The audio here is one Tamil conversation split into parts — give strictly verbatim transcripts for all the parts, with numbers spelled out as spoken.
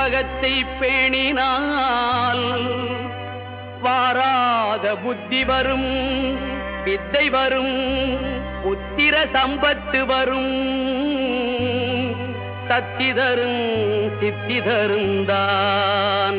செண்பகத்தை பேணினால் வாராத புத்தி வரும், வித்தை வரும், புத்திர சம்பத்து வரும், சத்தி தரும் சித்தி தருந்தான்.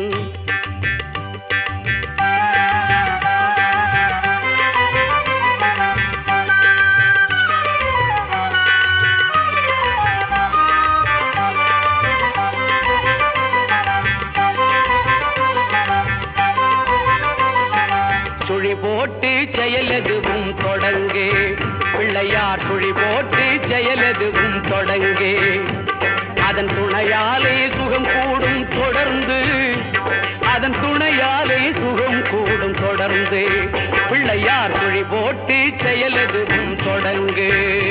சுழி போட்டு செயலதுவும் தொடங்கு, பிள்ளையார் சுழி போட்டு செயலதுவும் தொடங்கு. அதன் துணையாலே சுகம் கூடும் தொடர்ந்து, அதன் துணையாலே சுகம் கூடும் தொடர்ந்து. பிள்ளையார் சுழி போட்டு செயலதுவும் தொடங்கு.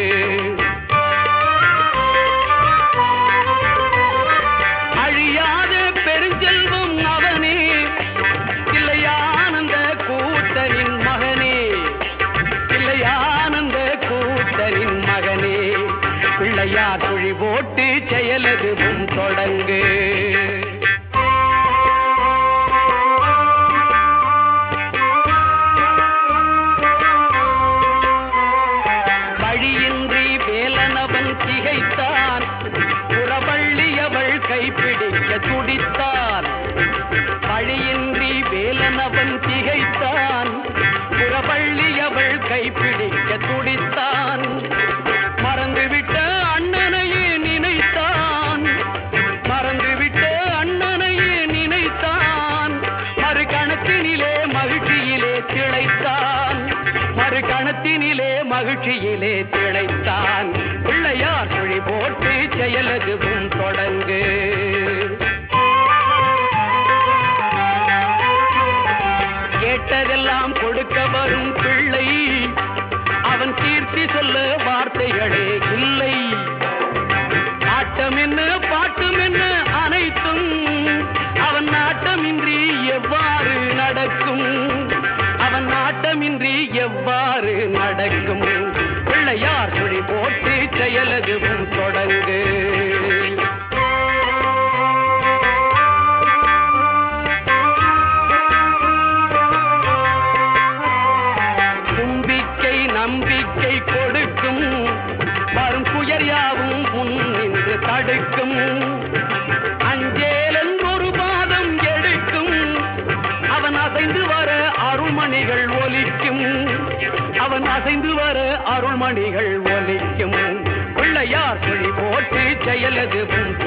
அழியாத பெருஞ்செல்வம் அவனே, இல்லையானந்த கூத்தனின் மகனே, இல்லையானந்த கூத்தனின் மகனே. பிள்ளையார் சுழி போட்டு செயலதுவும் தொடங்கு. வழியின்றி வேலனவன் திகைத்தான், புறவள்ளியவள் கைப்பிடிக்க துடித்தான். வழியின்றி வேலனவன் திகைத்தான், புறவள்ளியவள் கைப்பிடிக்க துடித்தான். மறந்துவிட்ட அண்ணனையே நினைத்தான், மறந்துவிட்ட அண்ணனையே நினைத்தான். மறு கணத்தினிலே மகிழ்ச்சியிலே திளைத்தான், மறு கணத்தினிலே மகிழ்ச்சியிலே திளைத்தான். பிள்ளையார் சுழி போட்டு செயலதுவும் தொடங்கு. கேட்டதெல்லாம் கொடுக்க வரும் பிள்ளை, அவன் கீர்த்தி சொல்ல வார்த்தைகளே இல்லை. ஆட்டம் என்ன பாட்டும் என்ன அனைத்தும் அவன் நாட்டமின்றி எவ்வாறு நடக்கும், அவன் நாட்டமின்றி எவ்வாறு நடக்கும். பிள்ளையார் சுழி போட்டு செயலதுவும் தொடங்கு. தும்பிக்கை நம்பிக்கை கொடுக்கும், வரும் துயர் யாவும் முன் நின்று தடுக்கும். அஞ்சேலன் ஒரு பாதம் எடுக்கும், அவன் அசைந்து வர அருள்மணிகள் ஒலிக்கும், அவன் அசைந்து வர அருள்மணிகள் ஒலிக்கும். பிள்ளையார் சுழி போட்டு செயலதுவும்